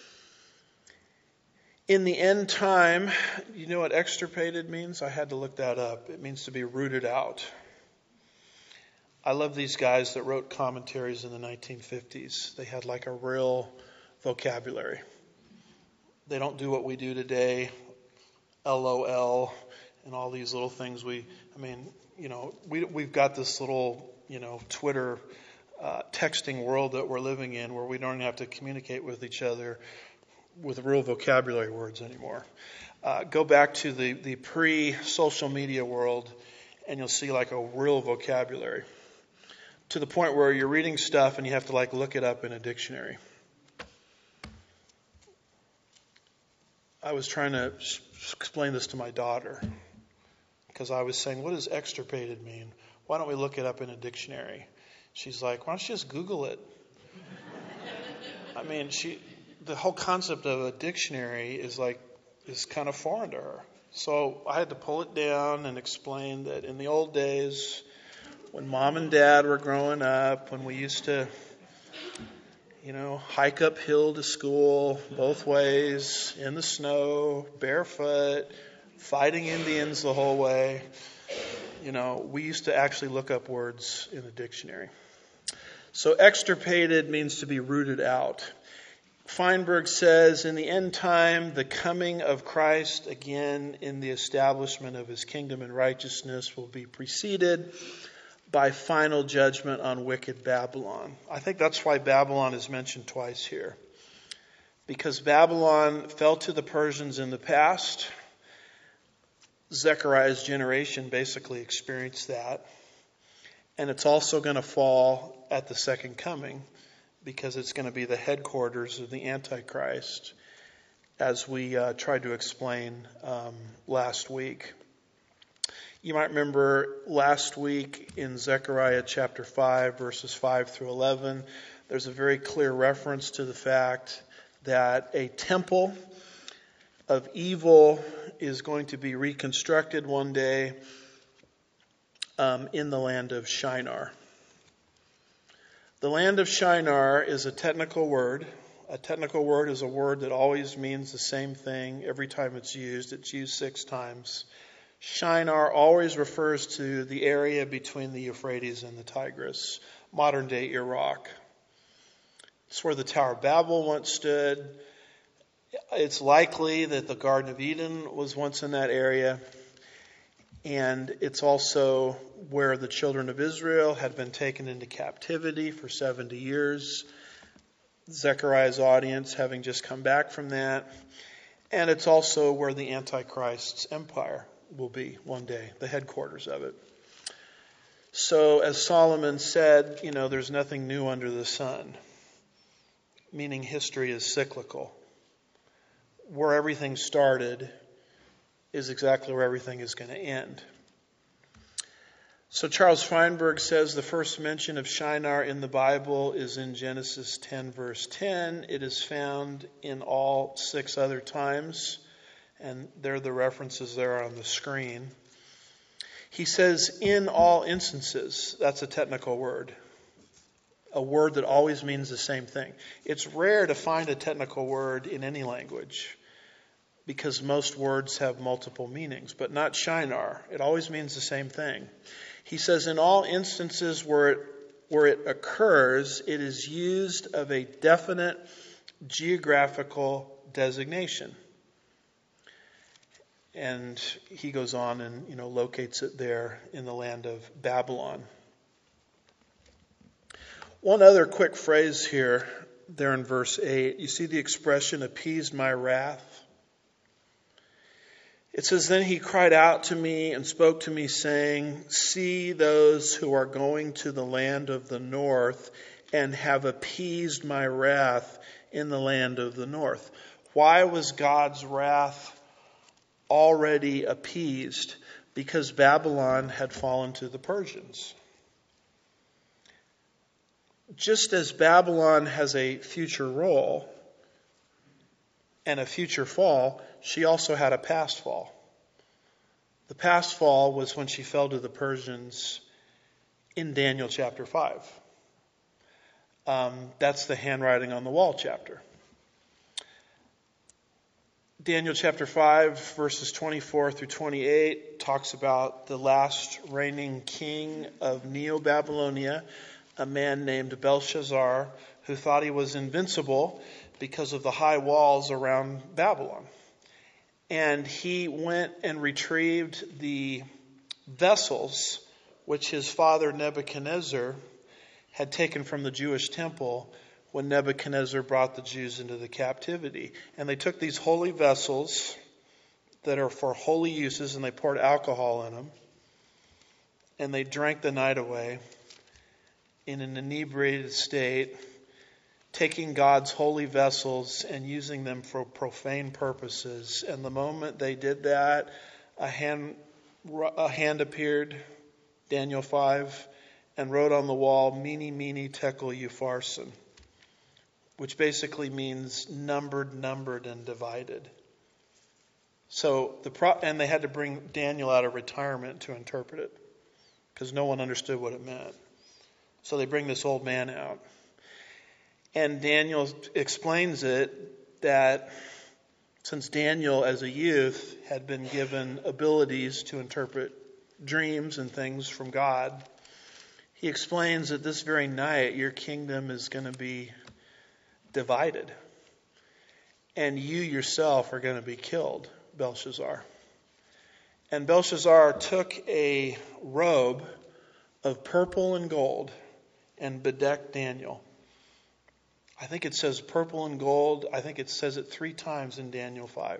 In the end time, you know what extirpated means? I had to look that up. It means to be rooted out. I love these guys that wrote commentaries in the nineteen fifties. They had like a real vocabulary. They don't do what we do today, LOL, and all these little things. We, I mean, you know, we, we've got this little, you know, Twitter uh, texting world that we're living in where we don't have to communicate with each other with real vocabulary words anymore. Uh, go back to the, the pre-social media world and you'll see like a real vocabulary to the point where you're reading stuff and you have to like look it up in a dictionary. I was trying to explain this to my daughter because I was saying, what does extirpated mean? Why don't we look it up in a dictionary? She's like, why don't you just Google it? I mean, she, the whole concept of a dictionary is like, is kind of foreign to her. So I had to pull it down and explain that in the old days, when mom and dad were growing up, when we used to, you know, hike uphill to school both ways, in the snow, barefoot, fighting Indians the whole way, you know, we used to actually look up words in the dictionary. So extirpated means to be rooted out. Feinberg says, in the end time, the coming of Christ, again, in the establishment of his kingdom and righteousness, will be preceded by final judgment on wicked Babylon. I think that's why Babylon is mentioned twice here. Because Babylon fell to the Persians in the past. Zechariah's generation basically experienced that. And it's also going to fall at the second coming because it's going to be the headquarters of the Antichrist, as we uh, tried to explain um, last week. You might remember last week in Zechariah chapter five, verses five through eleven, there's a very clear reference to the fact that a temple of evil is going to be reconstructed one day um, in the land of Shinar. The land of Shinar is a technical word. A technical word is a word that always means the same thing every time it's used. It's used six times. Shinar always refers to the area between the Euphrates and the Tigris, modern-day Iraq. It's where the Tower of Babel once stood. It's likely that the Garden of Eden was once in that area. And it's also where the children of Israel had been taken into captivity for seventy years. Zechariah's audience having just come back from that. And it's also where the Antichrist's empire will be one day, the headquarters of it. So as Solomon said, you know, there's nothing new under the sun, meaning history is cyclical. Where everything started is exactly where everything is going to end. So Charles Feinberg says the first mention of Shinar in the Bible is in Genesis ten, verse ten. It is found in all six other times, and there are the references there on the screen. He says, in all instances, that's a technical word. A word that always means the same thing. It's rare to find a technical word in any language, because most words have multiple meanings, but not Shinar. It always means the same thing. He says in all instances where it, where it occurs, it is used of a definite geographical designation. And he goes on and, you know, locates it there in the land of Babylon. One other quick phrase here, there in verse eight. You see the expression, appeased my wrath? It says, then he cried out to me and spoke to me, saying, see those who are going to the land of the north and have appeased my wrath in the land of the north. Why was God's wrath already appeased? Because Babylon had fallen to the Persians. Just as Babylon has a future role and a future fall, she also had a past fall. The past fall was when she fell to the Persians in Daniel chapter five. Um, that's the handwriting on the wall chapter. Daniel chapter five, verses twenty-four through twenty-eight, talks about the last reigning king of Neo-Babylonia, a man named Belshazzar, who thought he was invincible because of the high walls around Babylon. And he went and retrieved the vessels which his father Nebuchadnezzar had taken from the Jewish temple when Nebuchadnezzar brought the Jews into the captivity. And they took these holy vessels that are for holy uses, and they poured alcohol in them, and they drank the night away in an inebriated state, taking God's holy vessels and using them for profane purposes. And the moment they did that, a hand, a hand appeared, Daniel five, and wrote on the wall, Mene, Mene, Tekel, Upharsin, which basically means numbered, numbered, and divided. So the pro- and they had to bring Daniel out of retirement to interpret it, because no one understood what it meant. So they bring this old man out. And Daniel explains it that since Daniel as a youth had been given abilities to interpret dreams and things from God, he explains that this very night your kingdom is going to be divided. And you yourself are going to be killed, Belshazzar. And Belshazzar took a robe of purple and gold and bedecked Daniel. I think it says purple and gold. I think it says it three times in Daniel five.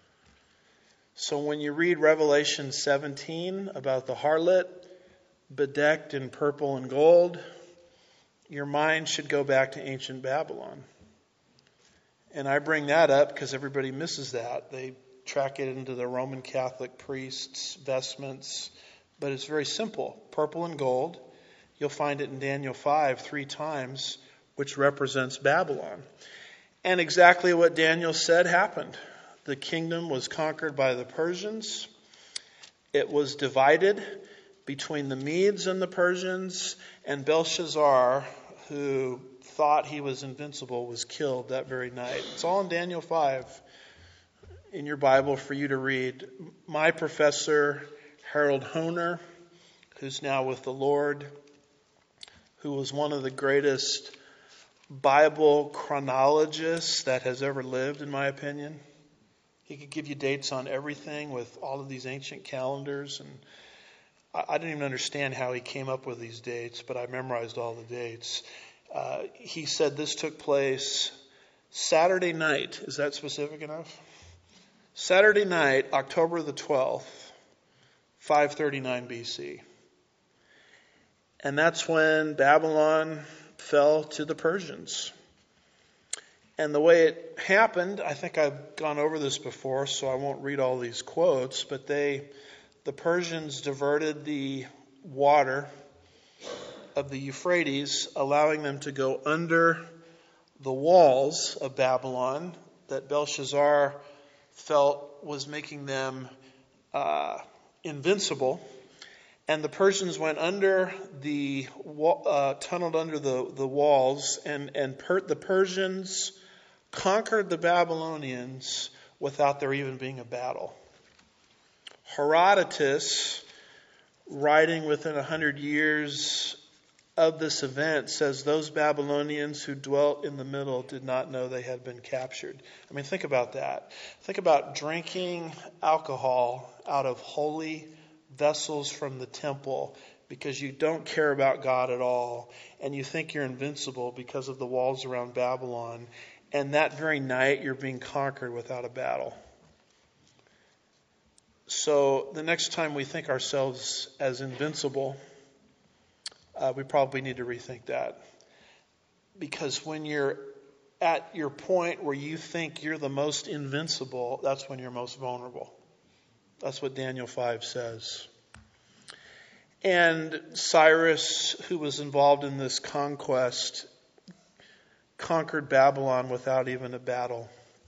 So when you read Revelation seventeen about the harlot bedecked in purple and gold, your mind should go back to ancient Babylon. And I bring that up because everybody misses that. They track it into the Roman Catholic priests' vestments. But it's very simple. Purple and gold. You'll find it in Daniel five three times, which represents Babylon. And exactly what Daniel said happened. The kingdom was conquered by the Persians. It was divided between the Medes and the Persians. And Belshazzar, who thought he was invincible, was killed that very night. It's all in Daniel five in your Bible for you to read. My professor, Harold Hoehner, who's now with the Lord, who was one of the greatest Bible chronologists that has ever lived, in my opinion. He could give you dates on everything with all of these ancient calendars. And I, I didn't even understand how he came up with these dates, but I memorized all the dates. Uh, he said this took place Saturday night. Is that specific enough? Saturday night, October the twelfth, five thirty-nine B C. And that's when Babylon fell to the Persians. And the way it happened, I think I've gone over this before, so I won't read all these quotes, but they, the Persians diverted the water of the Euphrates, allowing them to go under the walls of Babylon that Belshazzar felt was making them uh, invincible. And the Persians went under the, uh, tunneled under the, the walls, and, and per, the Persians conquered the Babylonians without there even being a battle. Herodotus, writing within a hundred years of this event, says those Babylonians who dwelt in the middle did not know they had been captured. I mean, think about that. Think about drinking alcohol out of holy vessels from the temple because you don't care about God at all, and you think you're invincible because of the walls around Babylon, and that very night you're being conquered without a battle. So the next time we think ourselves as invincible, uh, we probably need to rethink that. Because when you're at your point where you think you're the most invincible, that's when you're most vulnerable. That's what Daniel five says. And Cyrus, who was involved in this conquest, conquered Babylon without even a battle.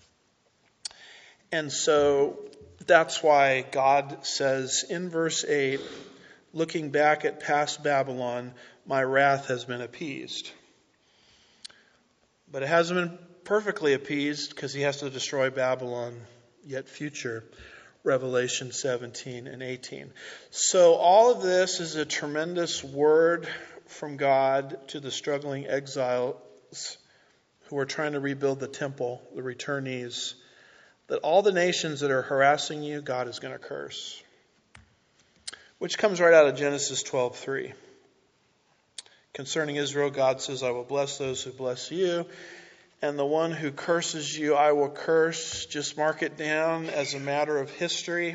And so that's why God says in verse eight, looking back at past Babylon, my wrath has been appeased. But it hasn't been perfectly appeased because he has to destroy Babylon yet future, Revelation seventeen and eighteen. So all of this is a tremendous word from God to the struggling exiles who are trying to rebuild the temple, the returnees, that all the nations that are harassing you, God is going to curse. Which comes right out of Genesis twelve three. Concerning Israel, God says, I will bless those who bless you, and the one who curses you, I will curse. Just mark it down as a matter of history.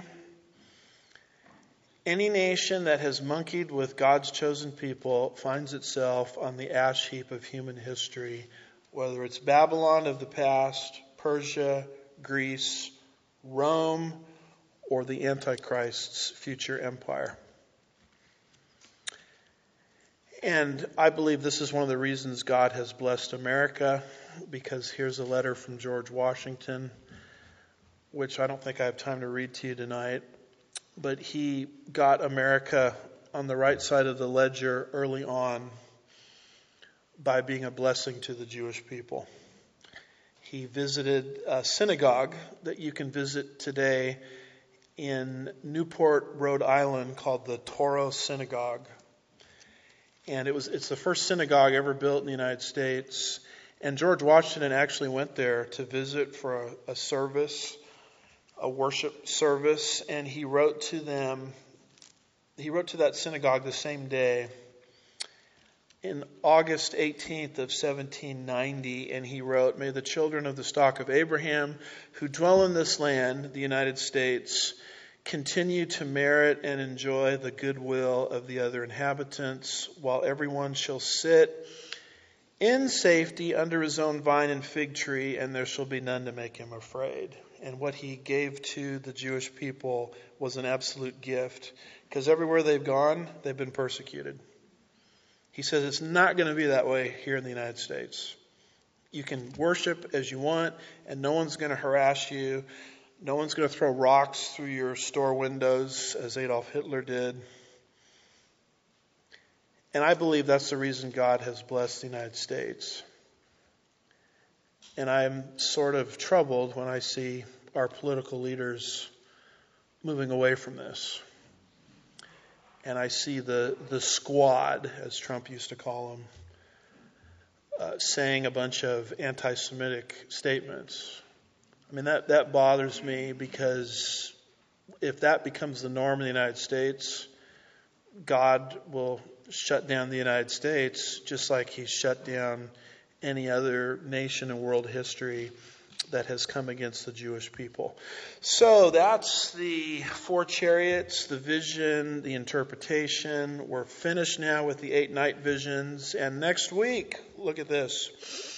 Any nation that has monkeyed with God's chosen people finds itself on the ash heap of human history, whether it's Babylon of the past, Persia, Greece, Rome, or the Antichrist's future empire. And I believe this is one of the reasons God has blessed America, because here's a letter from George Washington, which I don't think I have time to read to you tonight, but he got America on the right side of the ledger early on by being a blessing to the Jewish people. He visited a synagogue that you can visit today in Newport, Rhode Island, called the Touro Synagogue. And it was it's the first synagogue ever built in the United States. And George Washington actually went there to visit for a, a service, a worship service, and he wrote to them, he wrote to that synagogue the same day, in August eighteenth of seventeen ninety, and he wrote, May the children of the stock of Abraham who dwell in this land, the United States, continue to merit and enjoy the goodwill of the other inhabitants, while everyone shall sit in safety under his own vine and fig tree, and there shall be none to make him afraid. And what he gave to the Jewish people was an absolute gift, because everywhere they've gone, they've been persecuted. He says it's not going to be that way here in the United States. You can worship as you want, and no one's going to harass you. No one's going to throw rocks through your store windows, as Adolf Hitler did. And I believe that's the reason God has blessed the United States. And I'm sort of troubled when I see our political leaders moving away from this. And I see the, the squad, as Trump used to call them, uh, saying a bunch of anti-Semitic statements. I mean, that, that bothers me, because if that becomes the norm in the United States, God will shut down the United States just like He's shut down any other nation in world history that has come against the Jewish people. So that's the four chariots, the vision, the interpretation. We're finished now with the eight night visions. And next week, look at this.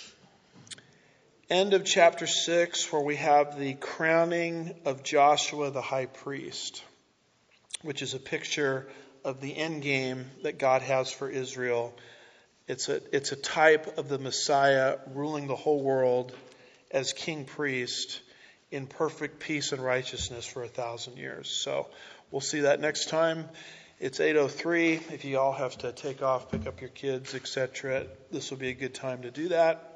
End of chapter six, where we have the crowning of Joshua the high priest, which is a picture of the end game that God has for Israel. It's a, it's a type of the Messiah ruling the whole world as king priest in perfect peace and righteousness for a thousand years. So we'll see that next time. It's eight oh three. If you all have to take off, pick up your kids, et cetera, this will be a good time to do that.